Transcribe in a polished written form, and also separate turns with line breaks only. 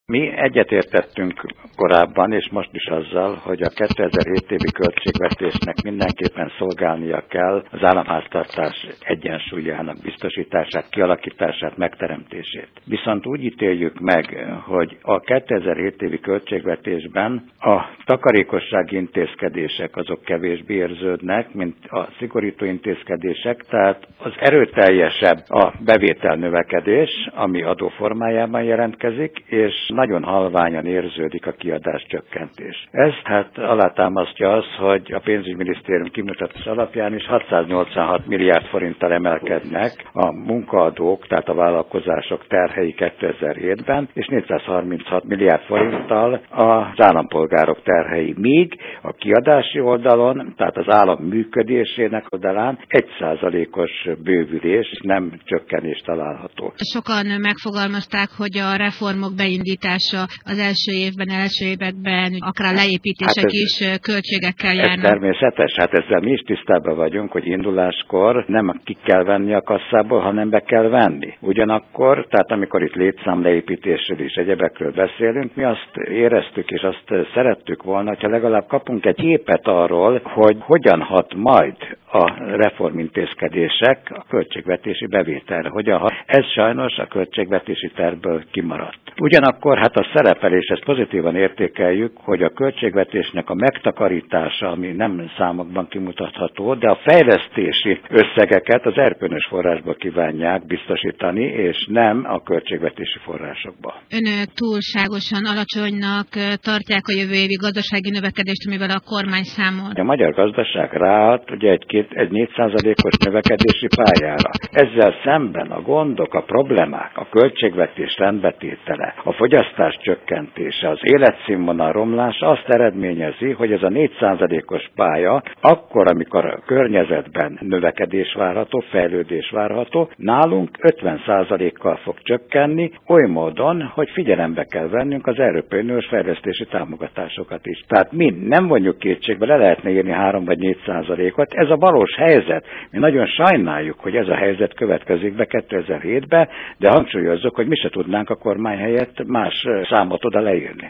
Mi egyetértettünk korábban, és most is azzal, hogy a 2007 évi költségvetésnek mindenképpen szolgálnia kell az államháztartás egyensúlyának biztosítását, kialakítását, megteremtését. Viszont úgy ítéljük meg, hogy a 2007 évi költségvetésben a takarékossági intézkedések azok kevésbé érződnek, mint a szigorító intézkedések, tehát az erőteljesebb a bevételnövekedés, ami adóformájában jelentkezik, és nagyon halványan érződik a kiadáscsökkentés. Ez alátámasztja az, hogy a pénzügyminisztérium kimutatás alapján is 686 milliárd forinttal emelkednek a munkaadók, tehát a vállalkozások terhei 2007-ben, és 436 milliárd forinttal az állampolgárok terhei, míg a kiadási oldalon, tehát az állam működésének oldalán 1%-os bővülés, nem csökkenés található.
Sokan megfogalmazták, hogy a reformok beindítása az első években, akár a leépítések is költségekkel járnak.
Ez természetes, ezzel mi is tisztában vagyunk, hogy induláskor nem ki kell venni a kasszából, hanem be kell venni. Ugyanakkor, tehát amikor itt létszámleépítésről és egyebekről beszélünk, mi azt éreztük és azt szerettük volna, hogyha legalább kapunk egy képet arról, hogy hogyan hat majd a reformintézkedések a költségvetési bevételre. Hogyan hat. Ez sajnos a költségvetési tervből kimaradt. Ugyanakkor a szerepel, és ezt pozitívan értékeljük, hogy a költségvetésnek a megtakarítása, ami nem számokban kimutatható, de a fejlesztési összegeket az erkölcsös forrásba kívánják biztosítani, és nem a költségvetési forrásokba.
Önök túlságosan alacsonynak tartják a jövő évi gazdasági növekedést, amivel a kormány számol?
A magyar gazdaság ráállt ugye egy 4%-os növekedési pályára. Ezzel szemben a gondok, a problémák, a költségvetés rendbetétele, a fogyasztás csökkentése, az életszínvonal romlása azt eredményezi, hogy ez a 4%-os pálya akkor, amikor a környezetben növekedés várható, fejlődés várható, nálunk 50%-kal fog csökkenni, oly módon, hogy figyelembe kell vennünk az Európai Uniós fejlesztési támogatásokat is. Tehát mi nem vonjuk kétségbe, le lehetne írni 3 vagy 4%-ot, ez a valós helyzet. Mi nagyon sajnáljuk, hogy ez a helyzet következik be 2007-ben, de hangsúlyozzuk, hogy mi se tudnánk a kormány helyett más számot oda leírni.